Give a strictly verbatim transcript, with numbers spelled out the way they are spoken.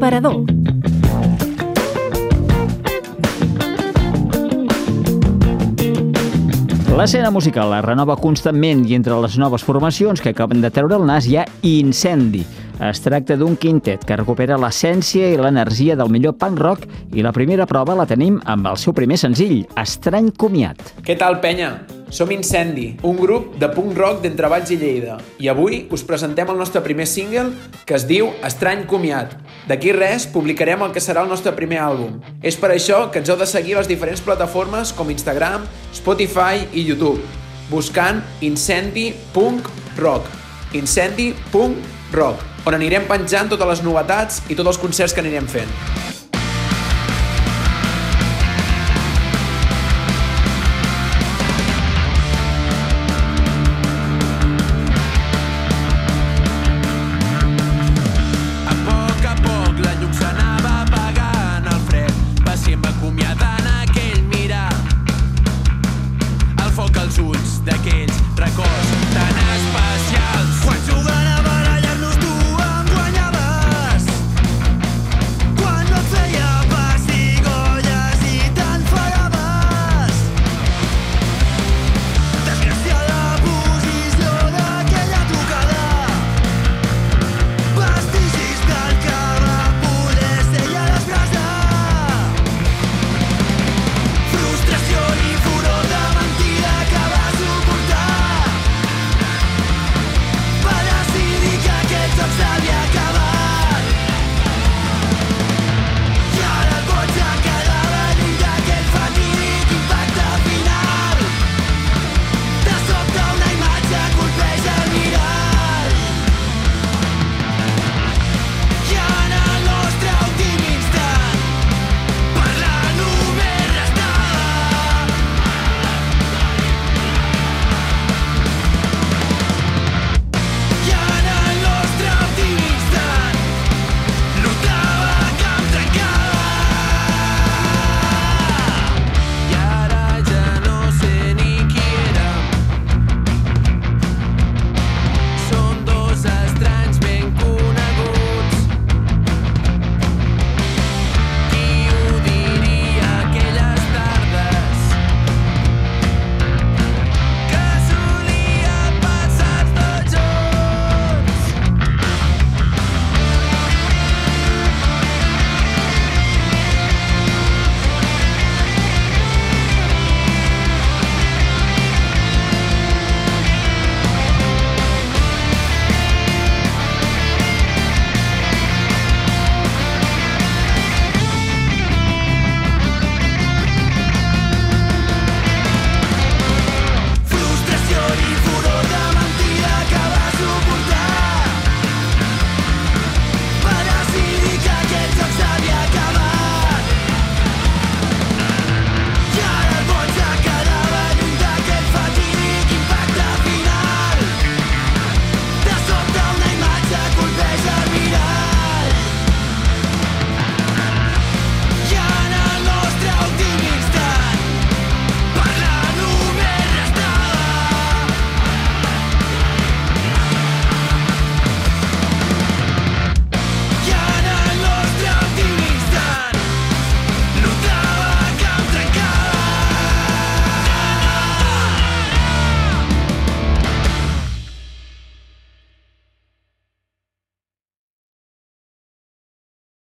L'aparador. L'escena musical es renova constantment i entre les noves formacions que acaben de treure el nas hi ha Incendi. Es tracta d'un quintet que recupera l'essència i l'energia del millor punk rock i la primera prova la tenim amb el seu primer senzill, Estrany Comiat. Què tal, penya? Som Incendi, un grup de punk rock d'Entre Valls i Lleida, i avui us presentem el nostre primer single que es diu Estrany Comiat. D'aquí res publicarem el que serà el nostre primer àlbum. És per això que ens heu de seguir a les diferents plataformes com Instagram, Spotify i YouTube, buscant Incendi Punk Rock. Incendi Punk Rock, on anirem penjant totes les novetats i tots els concerts que anirem fent.